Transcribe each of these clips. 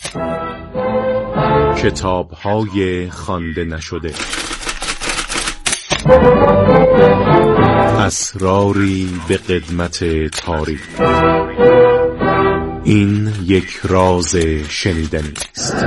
کتاب‌های خوانده نشده، اسراری به قدمت تاریخ. این یک راز شنیدنی است.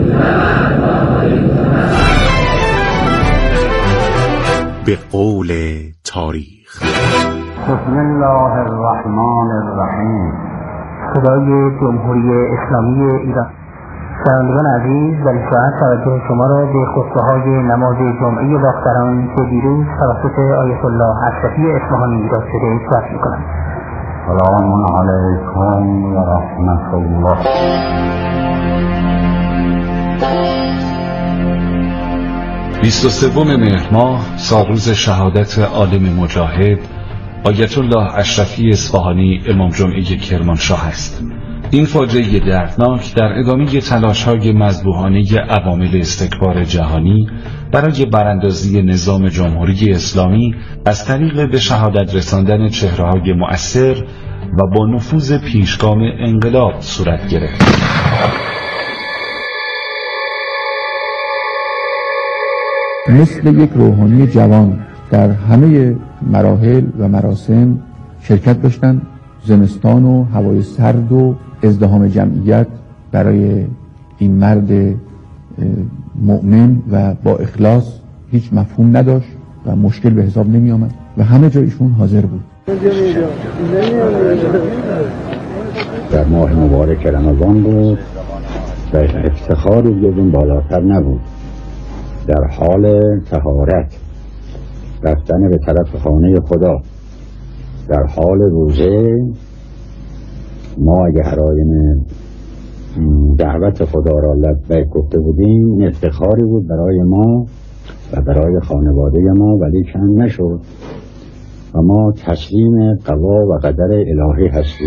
به قول تاریخ. بسم الله الرحمن الرحیم. صدای جمهوری اسلامی ایران. شنوندگان عزیز، در ساعت توجه شما را به خطبه‌های نماز جمعه باختران که دیروز توسط آیت الله اشرفی اصفهانی ایراد شده صرف می‌کنم. سلام علیکم و رحمت الله. بیست مهر ماه، سالروز شهادت عالم مجاهد آیت الله اشرفی اصفهانی امام جمعه کرمانشاه است. این فاجعه دردناک در ادامه تلاش‌های مذبوحانه عوامل استکبار جهانی برای براندازی نظام جمهوری اسلامی از طریق به شهادت رساندن چهره‌های مؤثر و با نفوذ پیشگام انقلاب صورت گرفت. مثل یک روحانی جوان در همه مراحل و مراسم شرکت داشتند. زمستان و هوای سرد و ازدحام جمعیت برای این مرد مؤمن و با اخلاص هیچ مفهوم نداشت و مشکل به حساب نمی آمد و همه جا ایشون حاضر بود. در ماه مبارک رمضان بود و افتخاری جزون بالاتر نبود. در حال طهارت رفتن به طرف خانه خدا، در حال روزه، ما اگه حرایم دعوت خدا را لبیک گفته بودیم این افتخاری بود برای ما و برای خانواده ما، ولی کم نشد و ما تسلیم قضا و قدر الهی هستیم.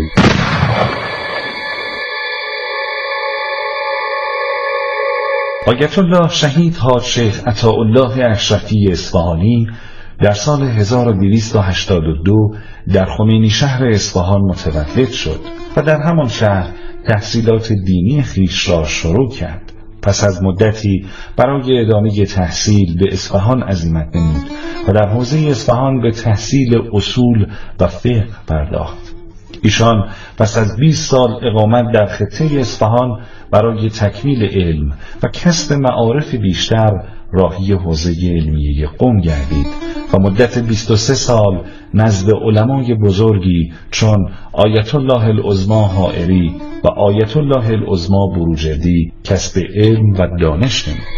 آیت الله شهید حاج شیخ عطاءالله اشرفی اصفهانی در سال 1282 در خمینی شهر اصفهان متولد شد و در همان شهر تحصیلات دینی خویش را شروع کرد. پس از مدتی برای ادامه تحصیل به اصفهان عزیمت نمود و در حوزه اصفهان به تحصیل اصول و فقه پرداخت. ایشان پس از 20 سال اقامت در خطه اصفهان برای تکمیل علم و کسب معارف بیشتر راهی حوزه علمیه قم گردید و مدت 23 سال نزد علمای بزرگی چون آیت الله العظمی حائری و آیت الله العظمی بروجردی کسب علم و دانش نمود.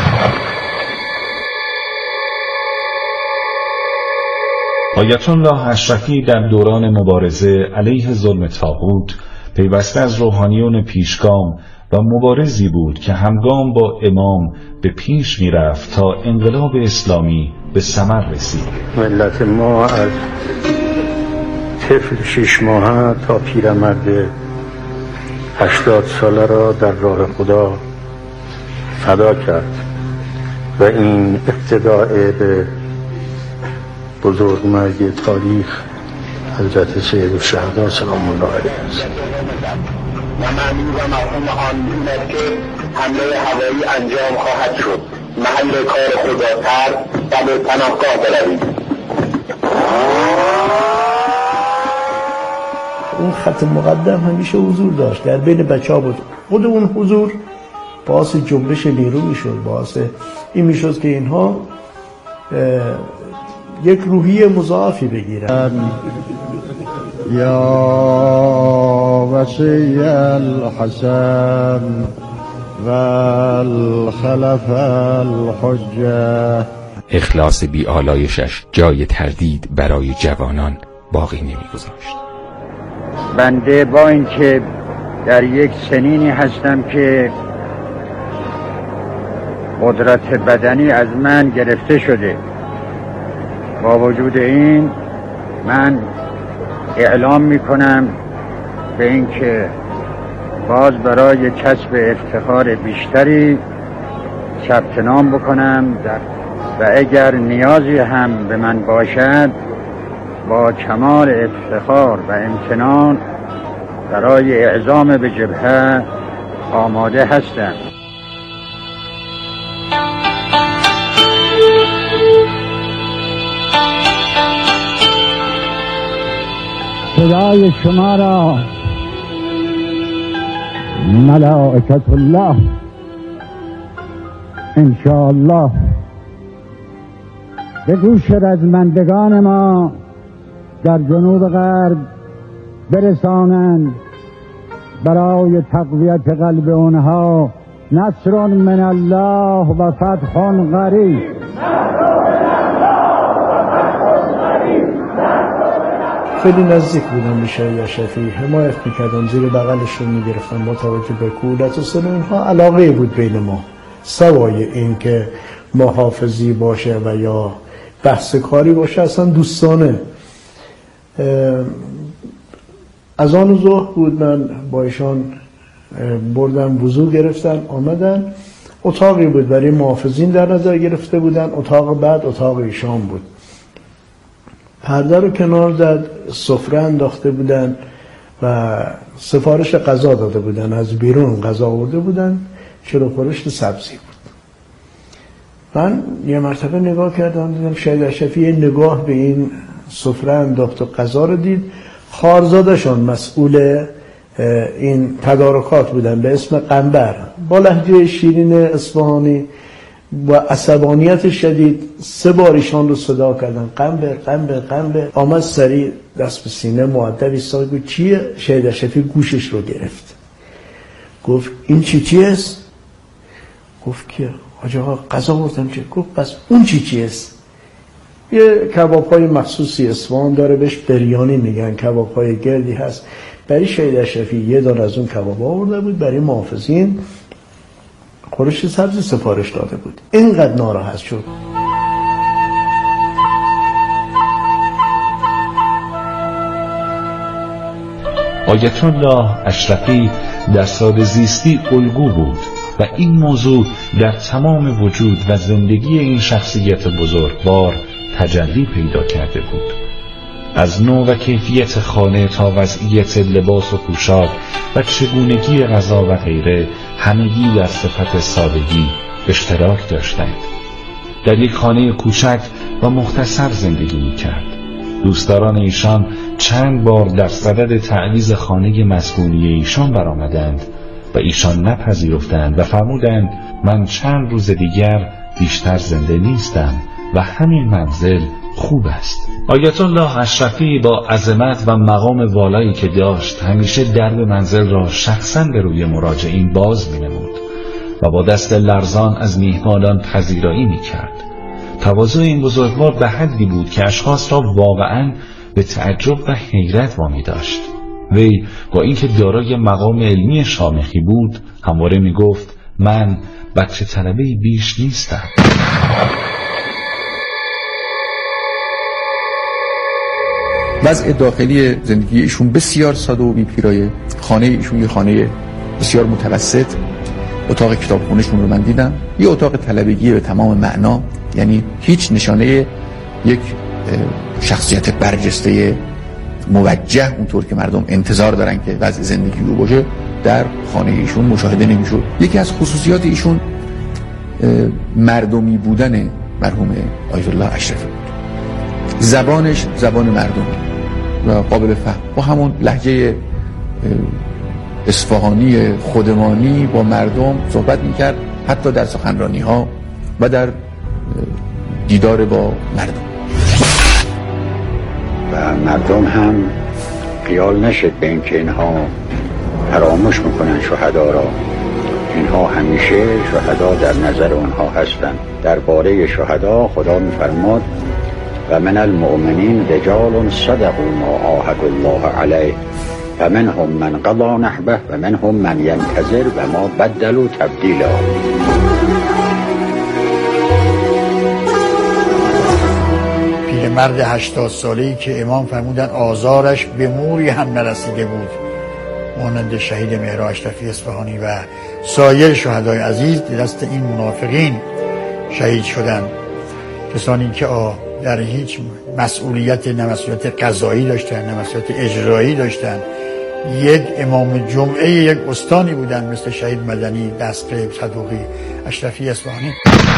آیت الله اشرفی در دوران مبارزه علیه ظلم طاغوت پیوسته از روحانیون پیشگام و مبارزی بود که همگام با امام به پیش می رفت تا انقلاب اسلامی به ثمر رسید. ملت ما از طفل 6 ماهه تا پیرمرد 80 ساله را در راه خدا فدا کرد و این اقتداء به بزرگمرد تاریخ حضرت سید الشهدا سلام الله علیه است. و معنی و مفهوم آن این است که حمله هوایی انجام خواهد شد. محل کار خداتر و به پناهگاه بروید. اون خط مقدم همیشه حضور داشت، در بین بچه‌ها بود. خود اون حضور باعث جنبش نیرو میشد، باعث این میشد که اینها یک روحیه مضاعفی بگیرن. یا وصی الحسن و الخلف الحجه. اخلاص بی‌آلایشش جای تردید برای جوانان باقی نمی‌گذاشت. بنده با اینکه در یک سنینی هستم که قدرت بدنی از من گرفته شده، با وجود این من اعلام میکنم به اینکه باز برای کسب افتخار بیشتری ثبت نام بکنم و اگر نیازی هم به من باشد با کمال افتخار و امتنان برای اعزام به جبهه آماده هستم. صدای شما را ملائکت الله انشاءالله به گوش رزمندگان ما در جنوب غرب برسانند برای تقویت قلب اونها. نصر من الله و فتح قریب. خیلی نزدیک بودم به شهید اشرفی، حمایت میکردم، زیر بغلشون میگرفتم با توجه به کودت و سن اینها. علاقه بود بین ما، سوای این که محافظی باشه و یا بحث کاری باشه، اصلا دوستانه. از آن ظهر بود من با ایشان بردم وضو گرفتن، آمدن. اتاقی بود برای محافظین در نظر گرفته بودن، اتاق بعد اتاق ایشان بود. پرده رو کنار زد، سفره انداخته بودن و سفارش غذا داده بودن، از بیرون غذا آورده بودن، چلوپرشت سبزی بود. من یه مرتبه نگاه کردم، دیدم شهید اشرفی یه نگاه به این سفره انداخت و غذا رو دید. خارزادشان مسئول این تدارکات بودن به اسم قنبر، با لهجه شیرین اصفهانی با عصبانیت شدید 3 بار ایشان رو صدا کردن، قنبر قنبر قنبر. آمد سریع دست به سینه مؤدب ایستاد، گفت چیه؟ شهید اشرفی گوشش رو گرفت، گفت این چی است؟ گفت که حاج آقا غذا آوردم. چه؟ گفت پس اون چی است؟ یه کباب‌های مخصوصی اصفهان داره، بهش بریانی میگن، کباب‌های گردی هست. برای شهید اشرفی یه دانه از اون کباب آورده بود، برای محافظین خورش سبزی سفارش داده بود. اینقدر ناراحت شد. آیت الله اشرفی در ساده زیستی الگو بود و این موضوع در تمام وجود و زندگی این شخصیت بزرگوار تجلی پیدا کرده بود. از نوع و کیفیت خانه تا وضعیت لباس و پوشاک و چگونگی غذا و غیره، همگی در صفت سادگی اشتراک داشتند. در یک خانه کوچک و مختصر زندگی می‌کرد. دوستداران ایشان چند بار در صدد تعویض خانه مسکونی ایشان برآمدند و ایشان نپذیرفتند و فرمودند من چند روز دیگر بیشتر زنده نیستم و همین منزل خوب است. آیت الله اشرفی با عظمت و مقام والایی که داشت همیشه درب منزل را شخصاً به روی مراجعین باز می‌نمود و با دست لرزان از میهمانان پذیرایی می‌کرد. تواضع این بزرگوار به حدی بود که اشخاص را واقعاً به تعجب و حیرت وامی داشت. وی با اینکه دارای مقام علمی شامخی بود همواره میگفت من بچه طلبه بیش نیستم. وضع داخلی زندگی ایشون بسیار ساده و بی‌پیرایه. خانه ایشون یه خانه بسیار متوسط. اتاق کتابخونه‌شون رو من دیدم، یه اتاق طلبگی به تمام معنا، یعنی هیچ نشانه یک شخصیت برجسته موجه اونطور که مردم انتظار دارن که وضع زندگی او باشه در خانه ایشون مشاهده نمیشد. یکی از خصوصیات ایشون مردمی بودن مرحوم آیت الله اشرفی بود. زبانش زبان مردم و قابل فهم، با همون لهجه اصفهانی خودمانی با مردم صحبت میکرد، حتی در سخنرانی ها و در دیدار با مردم. و مردم هم خیال نشد به اینکه اینها فراموش میکنن شهدا را. اینها همیشه شهدا در نظر اونها هستند. درباره شهدا خدا میفرماد و من المؤمنین رجال صدقوا ما عاهدوا الله علیه و منهم من قضى نحبه و منهم من ينتظر و ما بدلوا تبدیلا. پیرمرد 80 ساله‌ای که امام فرمودن آزارش به موری هم نرسیده بود، مانند شهید مهر اشرفی اصفهانی و سایر شهدای عزیز دست این منافقین شهید شدند. کسانی که در هیچ مسئولیت، نه مسئولیت قضایی داشتن، نه مسئولیت اجرایی داشتن، یک امام جمعه یک استانی بودن مثل شهید مدنی، دستقیب، صدوقی، اشرفی اصفهانی.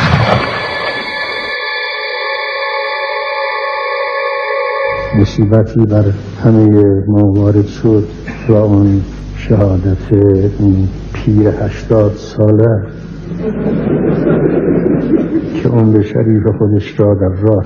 مصیبتی بر همه ما وارد شد و اون شهادت اون پیر 80 ساله که عمر شریف خودش را در راه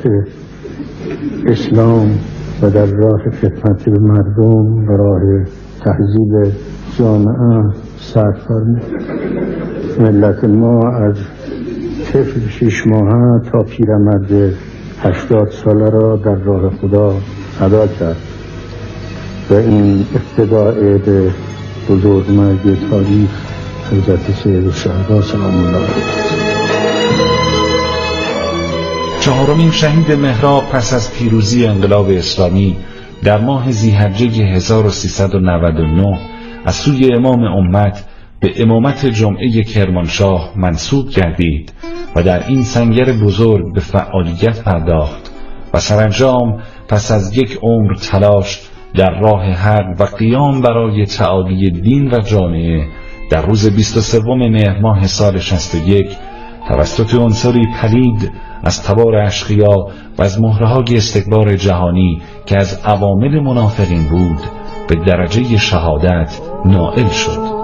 اسلام و در راه خدمت به مردم و راه تهذیب جامعه صرف فرمود. ملت ما از طفل 6 ماهه تا پیرمرد 80 ساله را در راه خدا فدا کرد و این ابتداء به بزرگمرگ تاریخ حضرت سید الشهدا سلام الله علیه. چهارمین شهید مهراب پس از پیروزی انقلاب اسلامی در ماه ذی‌حجه 1399 از سوی امام امت به امامت جمعه کرمانشاه منصوب گردید و در این سنگر بزرگ به فعالیت پرداخت و سرانجام پس از یک عمر تلاش در راه حق و قیام برای تعالی دین و جامعه در روز 23 مهر ماه سال 61 توسط عنصری پلید از تبار اشقیا و از مهره‌های استکبار جهانی که از عوامل منافقین بود به درجه شهادت نائل شد.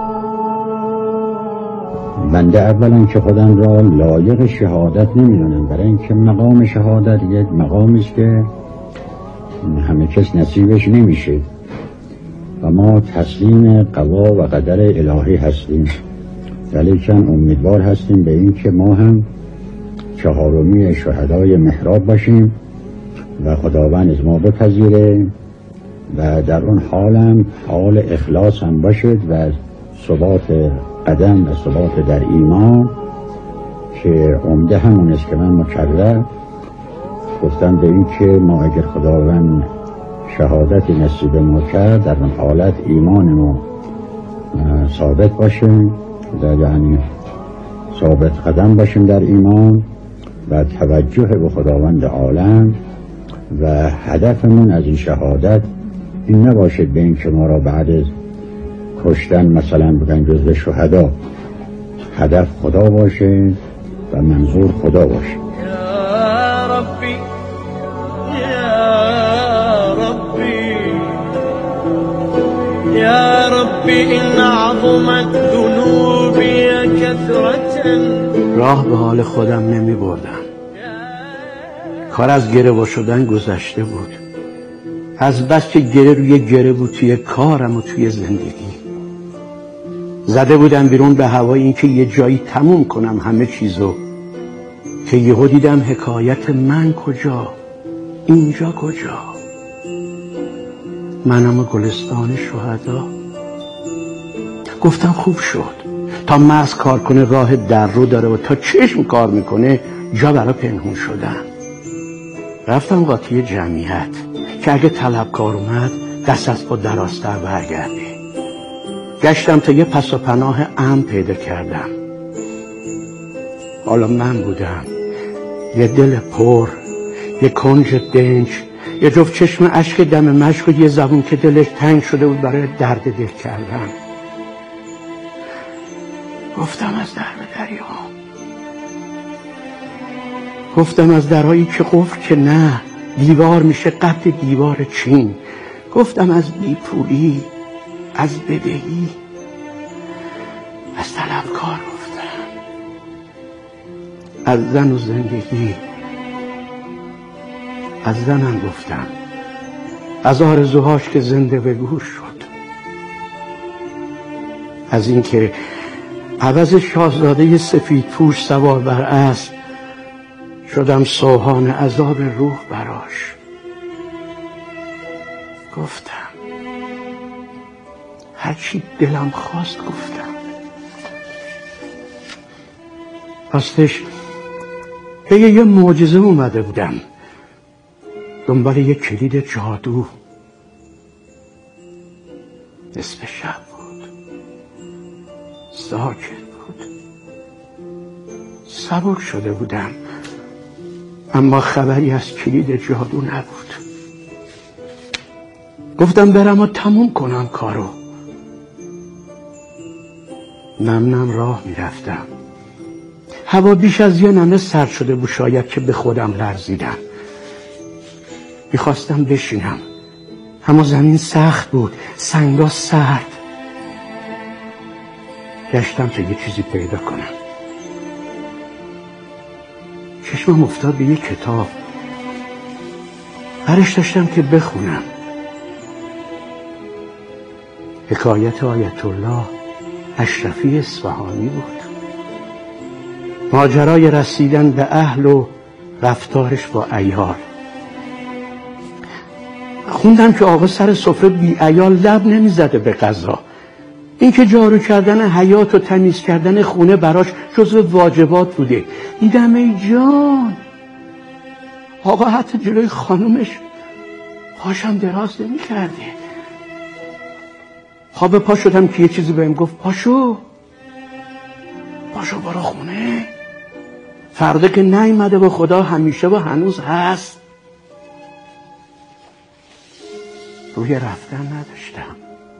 بنده اولا که خودم را لایق شهادت نمی‌دانم، برای اینکه مقام شهادت یک مقامی است که همه کس نصیبش نمیشه و ما تسلیم قضا و قدر الهی هستیم، ولیکن امیدوار هستیم به این که ما هم چهارمی شهدای مهراب باشیم و خداوند از ما بپذیره و در اون حالم حال اخلاص هم باشد و ثبات قدم و ثبات در ایمان که عمده همون است که من مکرر گفتم به این که ما اگر خداوند شهادتی نصیب ما کرد در اون حالت ایمان ما ثابت باشیم و یعنی ثابت قدم باشیم در ایمان و توجه به خداوند عالم و هدفمون از این شهادت این نباشد به این که ما را بعد از کشتن مثلا بگن جزو شهدا، هدف خدا باشه و منظور خدا باشه. یا ربی یا ربی یا ربی این عظمت ذنوبی کثرة. راه به حال خودم نمی بردم. کار از گره شدن گذشته بود. از بس که گره روی گره بود توی کارم و توی زندگی. زده بودم بیرون به هوای این که یه جایی تموم کنم همه چیزو، که یهو دیدم حکایت من کجا، اینجا کجا، منم و گلستان شهدا. گفتم خوب شد، تا مغز کار کنه راه در رو داره و تا چشم کار میکنه جا برا پنهون شدن. رفتم قاطی جمعیت که اگه طلبکار اومد دست از خود دراستر برگردی. گشتم تا یه پس و پناه امن پیدا کردم. حالا من بودم یه دل پر، یه کنج دنج، یه جفت چشم اشک دم مشک و یه زبون که دلش تنگ شده بود برای درد دل کردن. گفتم از در به دریا، گفتم از درهایی که قفل که نه دیوار میشه قد دیوار چین. گفتم از بیپولی، از بدهی، از طلبکار گفتم، از زن و زندگی، از زنم گفتم، از آرزوهاش که زنده به گوش شد، از اینکه عوض شاهزاده سفید پوش سوار بر اسب شدم سوهان عذاب روح براش. گفتم هرچی دلم خواست گفتم. راستش یه معجزه اومده بودم دنبال یه کلید جادو. نصف شب بود، ساکت بود، سبک شده بودم، اما خبری از کلید جادو نبود. گفتم برم و تموم کنم کارو. نم نم راه میرفتم. هوا بیش از یه نمه سرد شده بود، شاید که به خودم لرزیدم. میخواستم بشینم اما زمین سخت بود، سنگا سرد. گشتم تا یه چیزی پیدا کنم. چشمم افتاد به یه کتاب. برش داشتم که بخونم. حکایت آیت الله اشرفی اصفهانی بود. ماجرای رسیدن به اهل و رفتارش با عیال. خوندم که آقا سر سفره بی عیال لب نمیزده به غذا. این که جارو کردن حیاط و تمیز کردن خونه براش جزو واجبات بوده. دیدم ای جان، آقا حتی جلوی خانومش پاشم دراز نمی کرده. خواب پا شدم که یه چیزی بهم گفت پاشو برو خونه. فردا که نیامده با خدا همیشه و هنوز هست. روی رفتن نداشتم،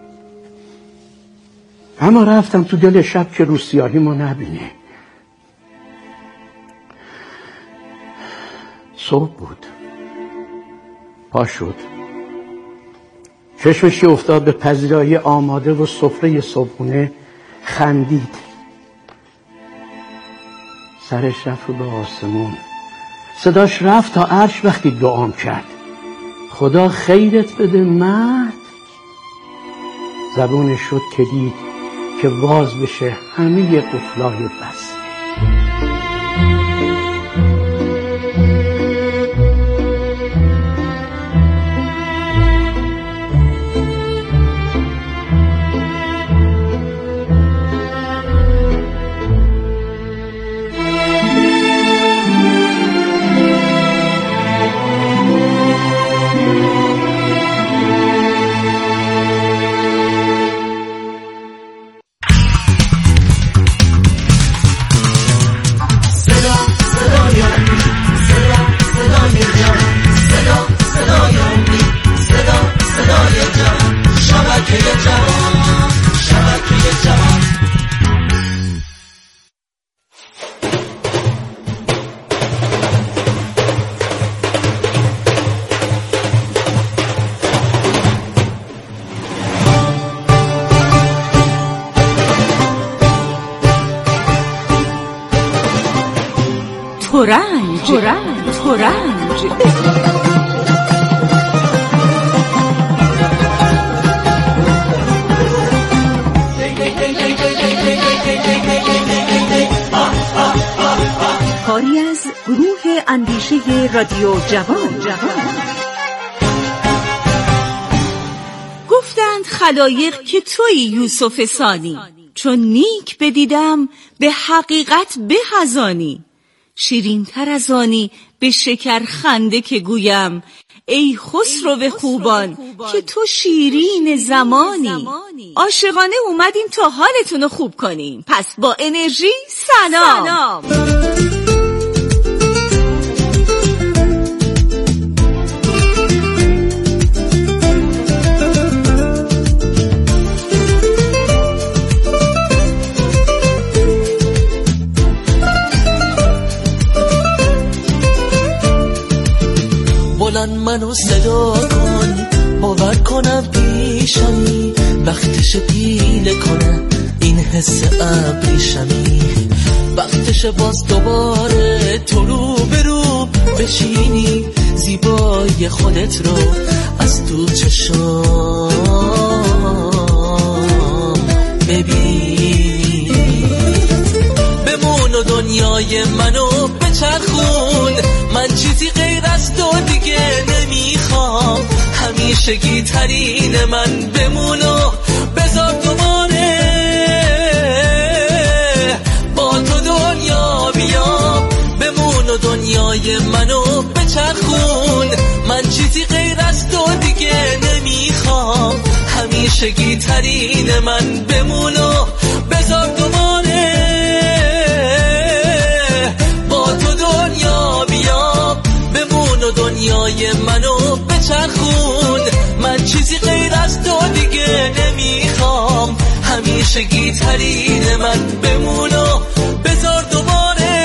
اما رفتم تو دل شب که روسیاهی ما نبینه. صبح بود. پا شد، چشمشی افتاد به پذیرایی آماده و سفره صبحونه، خندید. سرش رفت به آسمون، صداش رفت تا عرش وقتی دعام کرد. خدا خیرت بده مرد. زبونش شد که دید که باز بشه همه قفلای بس. ترنج کاری از گروه اندیشه رادیو جوان. گفتند خلایق که تویی یوسف ثانی، چون نیک بدیدم به حقیقت بخزانی. شیرین تر از آنی به شکر خنده که گویم، ای خسرو خوبان که تو شیرین زمانی. عاشقانه اومدیم تا حالتون رو خوب کنیم، پس با انرژی سلام. بلند منو صدا کن، باور کنم پیشمی، وقتش پیله کنه این حس ابریشمی. وقتش باز دوباره تو رو برو بشینی، زیبای خودت رو از تو چشام ببینی. بمون و دنیای منو بچرخون، من چیزی غیر از تو دیگه نمیخوام. همیشگی ترین من بمون و بذار دوباره با تو دنیا بیام. بمون و دنیای منو بچرخون، من چیزی غیر از تو دیگه نمیخوام. همیشگی ترین من بمون و بذار دوباره با تو دنیا بیام. بمون و دنیای منو بچرخون، من چیزی غیر از تو دیگه نمیخوام. همیشگی بهترین من بمون و بذار دوباره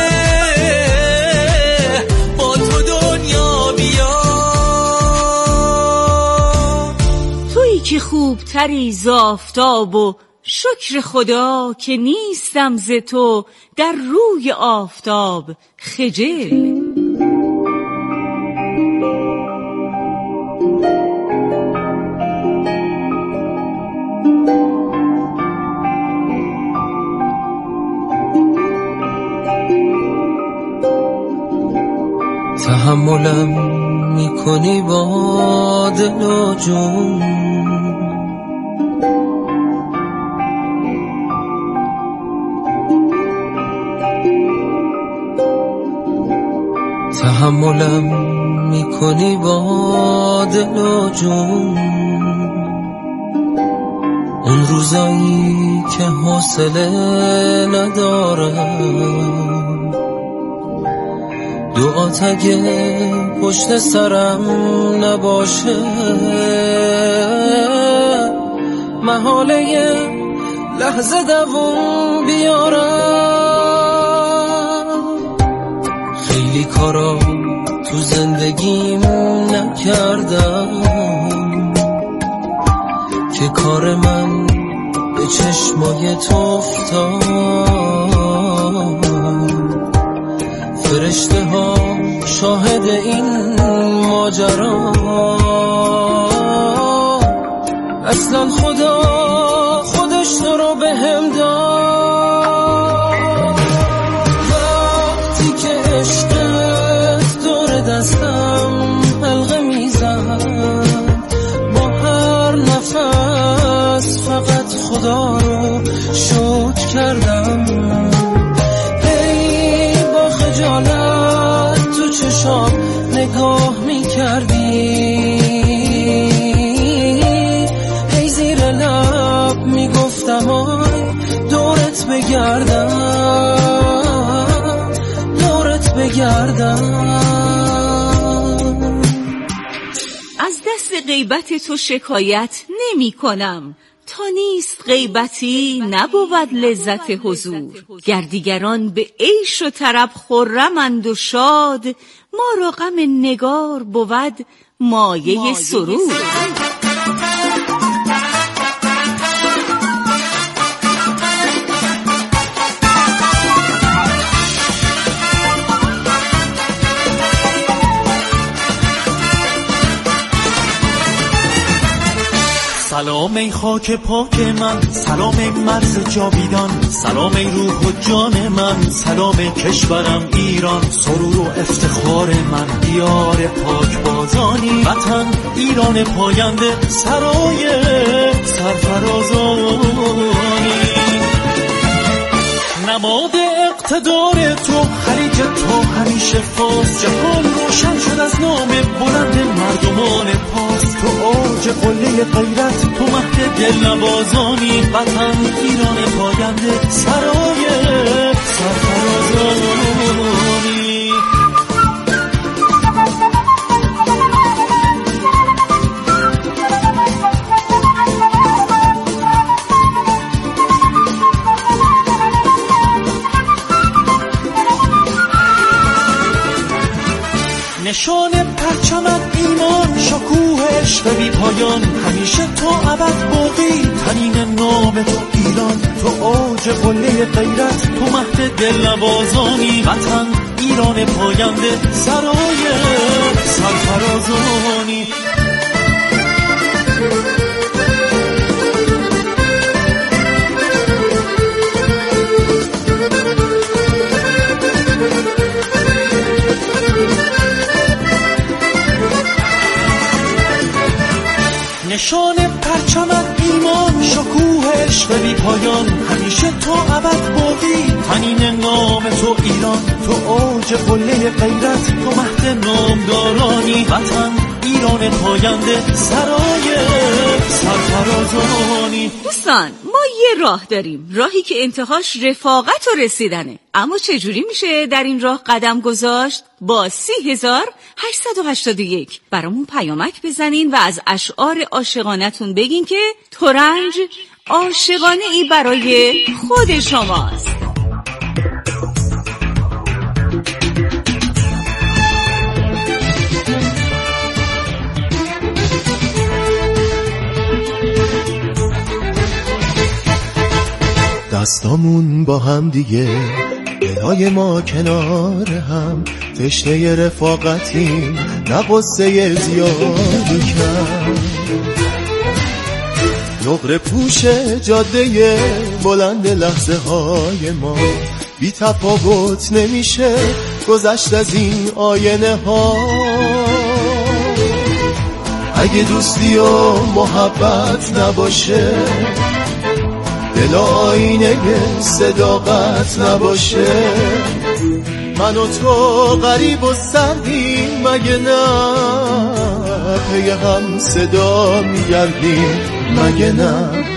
با تو دنیا بیا. تویی که خوبتری ز آفتاب و شکر خدا که نیستم ز تو در روی آفتاب خجل. تحملم میکنی با دل و جون، تحملم میکنی با دل و جون. اون روزایی که حوصله ندارم دعات اگه پشت سرم نباشه محاله لحظه دووم بیارم. خیلی کارا تو زندگیم نکردم که کار من به چشمای تو افتاد. فرشته ها شاهد این ماجرا، اصلا خدا خودش تو رو به هم داد. وقتی که عشقت دور دستم حلقه میزد با هر نفس فقط خدا رو شکر کردم. تو چشام نگاه میکردی هی زیر لب میگفتم آی دورت بگردم دورت بگردم. از دست غیبت تو شکایت نمی کنم، تا نیست غیبتی نبود لذت حضور. گر دیگران به عیش و طرب خرمند و شاد، ما را غم نگار بود مایه سرور. سلام ای خاک پاک من، سلام ای مرز جاویدان، سلام ای روح و جان من، سلام ای کشورم ایران، سرور و افتخار من، دیار پاک بازانی، وطن ایران پاینده، سرای سرفرازانی. نماد اقتدار تو خلیج تو همیشه فاس، جهان روشن شد از نام بلند مردمان پاس. تو اوج قله غیرت، تو مهد دل نوازانی، وطن ایران پاینده، سرای سرفرازانی. نشان پرچمت ایمان، شکوه عشق بی پایان، همیشه تو ابد باقی، تنین نام تو ایران. تو اوج قله غیرت، تو مهد دل نوازانی، وطن ایران پاینده، سرای سرفرازانی. نشان پرچمت ایمان، شکوه عشق بی پایان، همیشه تو ابد باقی، تنین نام تو ایران. تو اوج قله غیرت، تو مهد نامدارانی، وطن ایران پاینده، سرای سرفرازانی. دوستان، ما یه راه داریم، راهی که انتهاش رفاقت و رسیدنه. اما چجوری میشه در این راه قدم گذاشت؟ با 30,881 برامون پیامک بزنین و از اشعار عاشقانتون بگین که ترنج عاشقانه ای برای خود شماست. دستامون با هم دیگه، دلای ما کنار هم، تشنه رفاقتیم نه قصه زیادی کم. نقره پوش جاده بلند لحظه های ما، بی تفاوت نمیشه گذشت از این آینه ها. اگه دوستی و محبت نباشه، دل آینه صداقت نباشه، من و تو غریب و سردیم مگه نه؟ پی هم صدا میگردیم مگه نه؟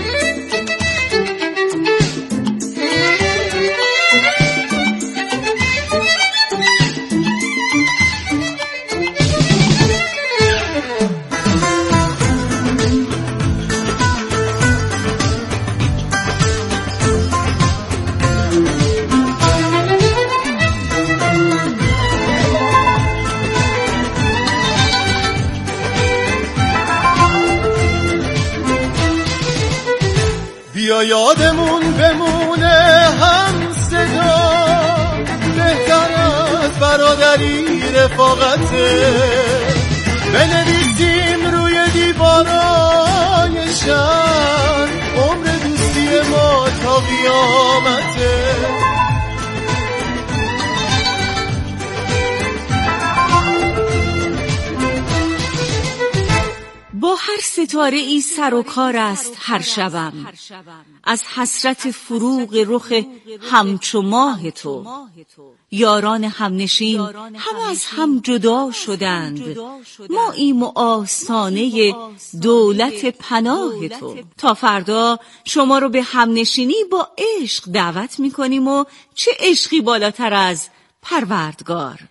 بیا یادمون بمونه هم صدا، بهتر از برادری رفاقته، بنویسیم روی دیوارای شهر عمر دوستی ما تا قیامته. با هر ستاره ای سر و کار است هر شبم، از حسرت فروغ رخ همچو ماه تو. یاران همنشین همه از هم جدا شدند، ما ایم و آستانه دولت پناه تو. تا فردا شما رو به همنشینی با عشق دعوت می‌کنیم و چه عشقی بالاتر از پروردگار.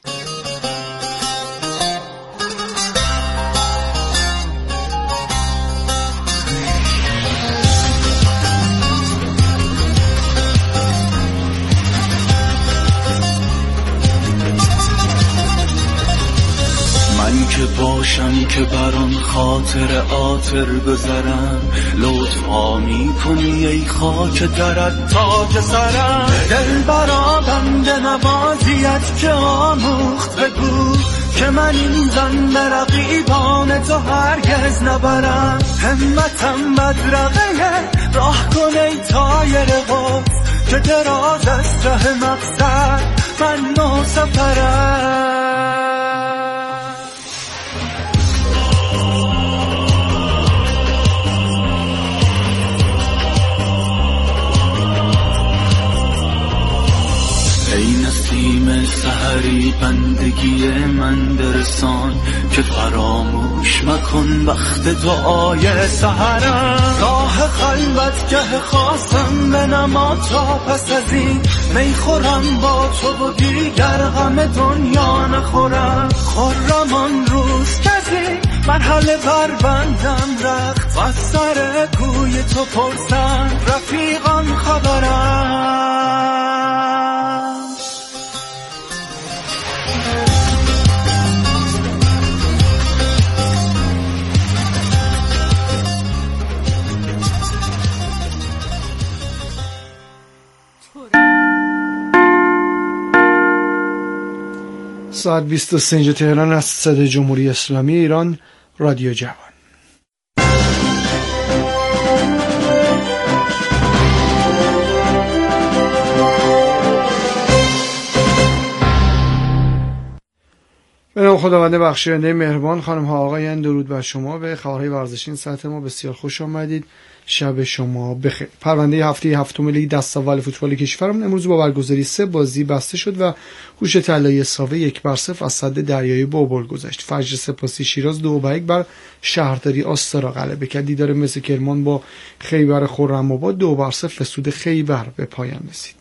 من که باشم که بران خاطر عاطر گذرم، لطفا میکنی ای خاک درت تاج سرم. دل برا بنده نوازیت که آموخت بگو که من این زن به رقیبان تو هرگز نبرم. همتم بدرقه راه کن ای طایر قدس، که دراز از ره مقصد من نو سفرم. ای نسیم سحری بندگی من برسان، که فراموش مکن وقت دعای سحرم. راه خلوت که خواستم بنما تا پس از این، می خورم با تو و دیگر غم دنیا نخورم. خورم آن روز کسی مرحله بر بندم رخت، و از سر کوی تو پرسن رفیقان خبرم. ساعت 23 اینجا تهران است. صدای جمهوری اسلامی ایران، رادیو جوان. به نام خداوند بخشاینده مهربان. خانم ها آقایان، درود بر شما. به خبرهای ورزشی ساعت ما بسیار خوش آمدید. شب شما بخیر. پرونده هفته هفتم لیگ دست اول فوتبال کشورمون امروز با برگزاری 3 بازی بسته شد و هوش طلایی ساوه 1-0 از سد دریایی بابل گذشت. فجر سپاسی شیراز 2-1 بر شهرداری آستارا غلبه کرد. دیدار مس کرمان با خیبر خرم‌آباد 2-0 به سود خیبر به پایان رسید.